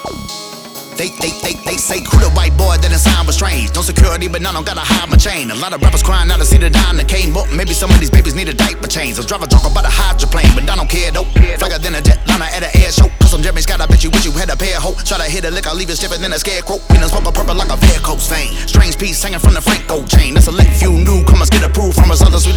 They say who the white boy that sound was strange. No security, but now I don't gotta hide my chain. A lot of rappers crying out to see the dime that came up. Maybe some of these babies need a diaper change. I'll drive a drunk about a hydroplane, but I don't care though. Flagger than a jetliner at an air show. Cause I'm Jeremy Scott, I bet you wish you had a pair hoe. Try to hit a lick, I'll leave it stiffer than a scarecrow. Peanuts purple purple like a varicose vein. Strange piece hanging from the Franco chain. That's a lick few newcomers get approved from us others.